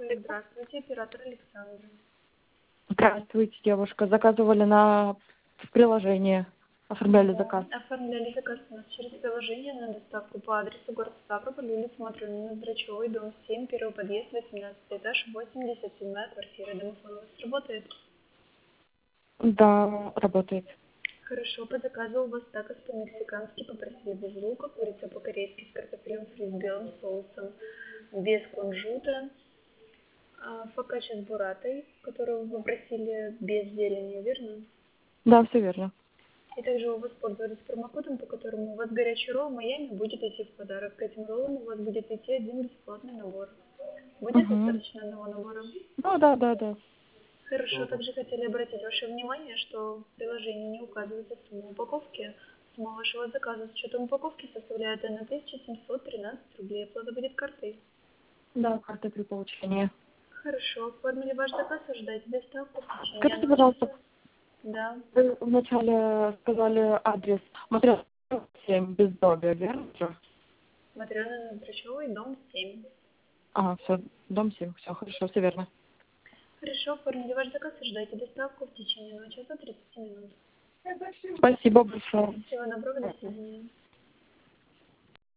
Здравствуйте, оператор Александра. Здравствуйте, девушка. Заказывали в приложение. Оформляли заказ. Да, оформляли заказ у нас через приложение на доставку по адресу город Ставрополь, улица Матрёнина, Зрачевой, дом 7, первый подъезд, 18 этаж, 87-я квартира. Домофон у вас работает? Да, работает. Хорошо, по заказу у вас такос по-мексикански, попросили без лука, курица по-корейски с картофелем фри с белым соусом, без кунжута, фокаччо с буратой, которую вы попросили без зелени, верно? Да, все верно. И также вы воспользовались промокодом, по которому у вас горячий ролл Майами будет идти в подарок. К этим роллам у вас будет идти один бесплатный набор. Будет Угу. достаточно одного набора? Ну, да. Хорошо, также хотели обратить ваше внимание, что в приложении не указывается сумма упаковки. Сумма вашего заказа с учетом упаковки составляет 1713 рублей. Оплата будет картой. Да, карта при получении. Хорошо, оформили ваш заказ, ожидайте доставку в течение Скажите, одного пожалуйста, часа. Да. вы вначале сказали адрес Матрёна 7, Бездомье, верно же? Матрёна Зрачёвой, дом 7. Все, дом 7, все хорошо, все верно. Хорошо, оформили ваш заказ, ожидайте доставку в течение 1 часа 30 минут. Спасибо большое. Всего доброго, до свидания.